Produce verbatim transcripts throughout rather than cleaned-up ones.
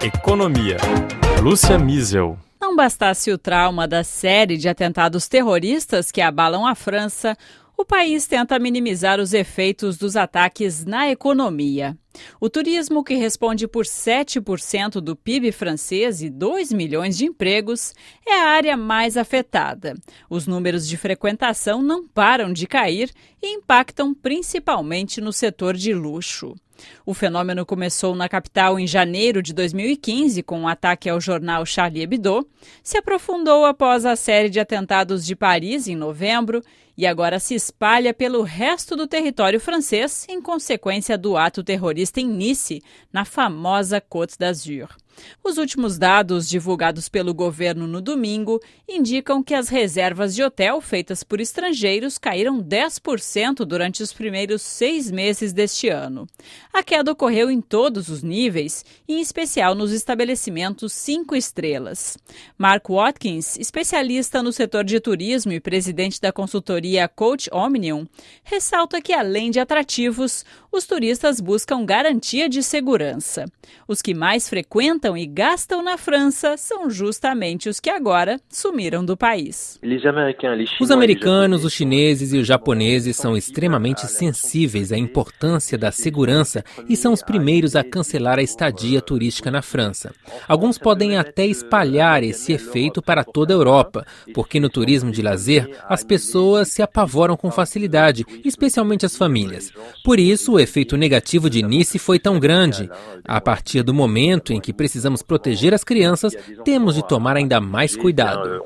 Economia. Lúcia Miesel. Não bastasse o trauma da série de atentados terroristas que abalam a França, o país tenta minimizar os efeitos dos ataques na economia. O turismo, que responde por sete por cento do P I B francês e dois milhões de empregos, é a área mais afetada. Os números de frequentação não param de cair e impactam principalmente no setor de luxo. O fenômeno começou na capital em janeiro de dois mil e quinze, com um ataque ao jornal Charlie Hebdo, se aprofundou após a série de atentados de Paris em novembro e agora se espalha pelo resto do território francês em consequência do ato terrorista em Nice, na famosa Côte d'Azur. Os últimos dados divulgados pelo governo no domingo indicam que as reservas de hotel feitas por estrangeiros caíram dez por cento durante os primeiros seis meses deste ano. A queda ocorreu em todos os níveis, em especial nos estabelecimentos cinco estrelas. Mark Watkins, especialista no setor de turismo e presidente da consultoria Coach Omnium, ressalta que, além de atrativos, os turistas buscam garantia de segurança. Os que mais frequentam e gastam na França são justamente os que agora sumiram do país. Os americanos, os chineses e os japoneses são extremamente sensíveis à importância da segurança e são os primeiros a cancelar a estadia turística na França. Alguns podem até espalhar esse efeito para toda a Europa, porque no turismo de lazer as pessoas se apavoram com facilidade, especialmente as famílias. Por isso, o efeito negativo de Nice foi tão grande. A partir do momento em que precisamos proteger as crianças, temos de tomar ainda mais cuidado.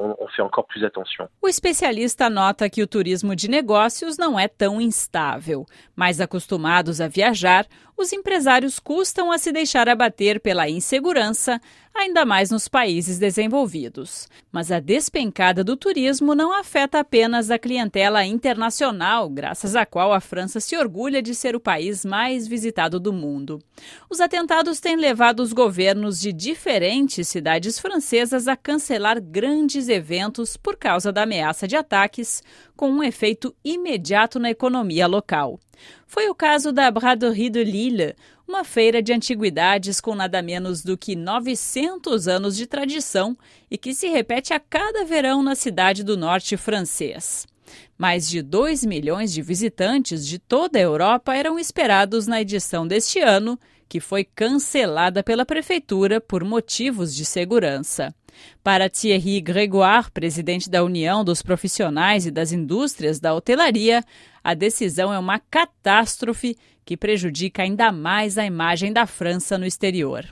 O especialista nota que o turismo de negócios não é tão instável. Mais acostumados a viajar, os empresários custam a se deixar abater pela insegurança, ainda mais nos países desenvolvidos. Mas a despencada do turismo não afeta apenas a clientela internacional, graças à qual a França se orgulha de ser o país mais visitado do mundo. Os atentados têm levado os governos de diferentes cidades francesas a cancelar grandes eventos por causa da ameaça de ataques, com um efeito imediato na economia local. Foi o caso da Braderie de Lille, uma feira de antiguidades com nada menos do que novecentos anos de tradição e que se repete a cada verão na cidade do norte francês. Mais de dois milhões de visitantes de toda a Europa eram esperados na edição deste ano, que foi cancelada pela prefeitura por motivos de segurança. Para Thierry Grégoire, presidente da União dos Profissionais e das Indústrias da Hotelaria, a decisão é uma catástrofe que prejudica ainda mais a imagem da França no exterior.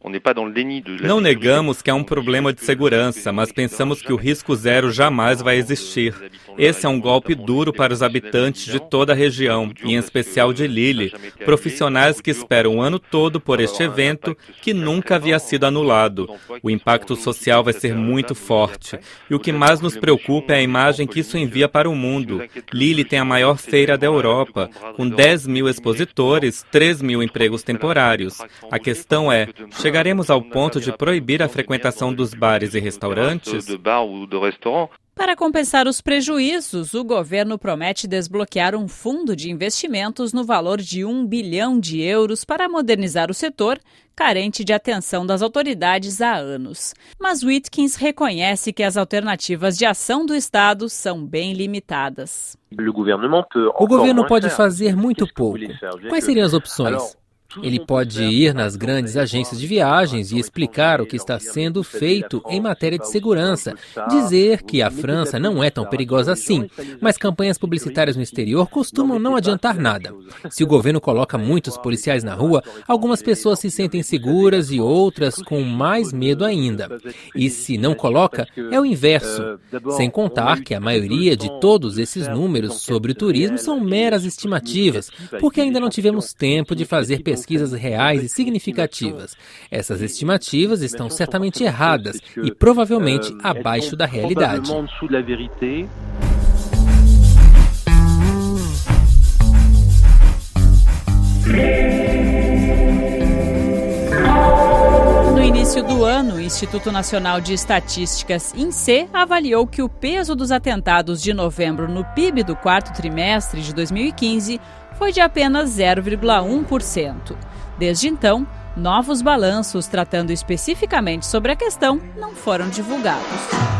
Não negamos que há um problema de segurança, mas pensamos que o risco zero jamais vai existir. Esse é um golpe duro para os habitantes de toda a região, e em especial de Lille, profissionais que esperam o ano todo por este evento que nunca havia sido anulado. O impacto social vai ser muito forte. E o que mais nos preocupa é a imagem que isso envia para o mundo. Lille tem a maior feira da Europa, com dez mil expositores, três mil empregos temporários. A questão é, chegaremos ao ponto de proibir a frequentação dos bares e restaurantes? Para compensar os prejuízos, o governo promete desbloquear um fundo de investimentos no valor de um bilhão de euros para modernizar o setor, carente de atenção das autoridades há anos. Mas Watkins reconhece que as alternativas de ação do Estado são bem limitadas. O governo pode fazer muito pouco. Quais seriam as opções? Ele pode ir nas grandes agências de viagens e explicar o que está sendo feito em matéria de segurança, dizer que a França não é tão perigosa assim, mas campanhas publicitárias no exterior costumam não adiantar nada. Se o governo coloca muitos policiais na rua, algumas pessoas se sentem seguras e outras com mais medo ainda. E se não coloca, é o inverso. Sem contar que a maioria de todos esses números sobre o turismo são meras estimativas, porque ainda não tivemos tempo de fazer pesquisas pesquisas reais e significativas. Essas estimativas estão certamente erradas e provavelmente abaixo da realidade. No início do ano, o Instituto Nacional de Estatísticas, INSEE, avaliou que o peso dos atentados de novembro no P I B do quarto trimestre de dois mil e quinze foi de apenas zero vírgula um por cento. Desde então, Novos balanços tratando especificamente sobre a questão não foram divulgados.